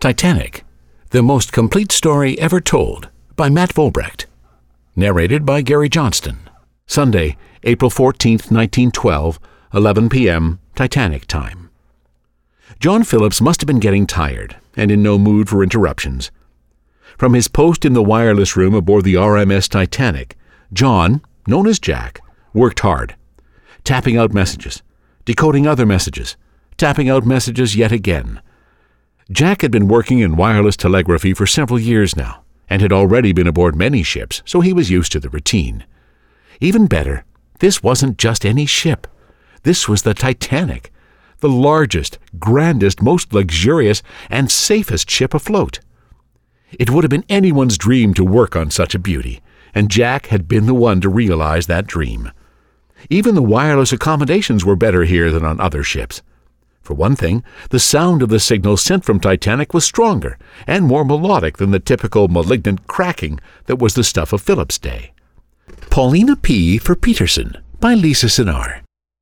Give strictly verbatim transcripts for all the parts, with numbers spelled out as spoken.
Titanic, the most complete story ever told, by Matt Volbrecht. Narrated by Gary Johnston. Sunday, April fourteenth, nineteen twelve, eleven p.m. Titanic time. John Phillips must have been getting tired and in no mood for interruptions. From his post in the wireless room aboard the R M S Titanic, John, known as Jack, worked hard, tapping out messages, decoding other messages, tapping out messages yet again. Jack had been working in wireless telegraphy for several years now, and had already been aboard many ships, so he was used to the routine. Even better, this wasn't just any ship. This was the Titanic, the largest, grandest, most luxurious, and safest ship afloat. It would have been anyone's dream to work on such a beauty, and Jack had been the one to realize that dream. Even the wireless accommodations were better here than on other ships. For one thing, the sound of the signal sent from Titanic was stronger and more melodic than the typical malignant cracking that was the stuff of Phillips' day. Paulina P. for Peterson by Lisa Sinar.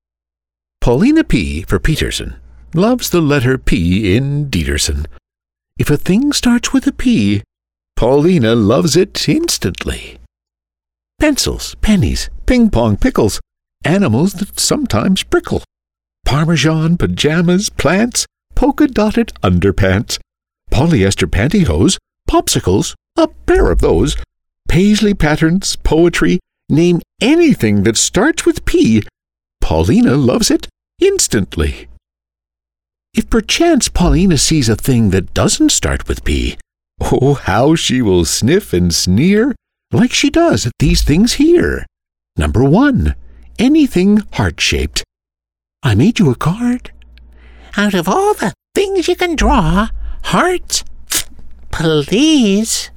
Paulina P. for Peterson loves the letter P in Dieterson. If a thing starts with a P, Paulina loves it instantly. Pencils, pennies, ping-pong pickles, animals that sometimes prickle. Parmesan, pajamas, plants, polka-dotted underpants, polyester pantyhose, popsicles, a pair of those, paisley patterns, poetry, name anything that starts with P, Paulina loves it instantly. If perchance Paulina sees a thing that doesn't start with P, oh, how she will sniff and sneer, like she does at these things here. Number one, anything heart-shaped. I made you a card. Out of all the things you can draw, hearts? Please.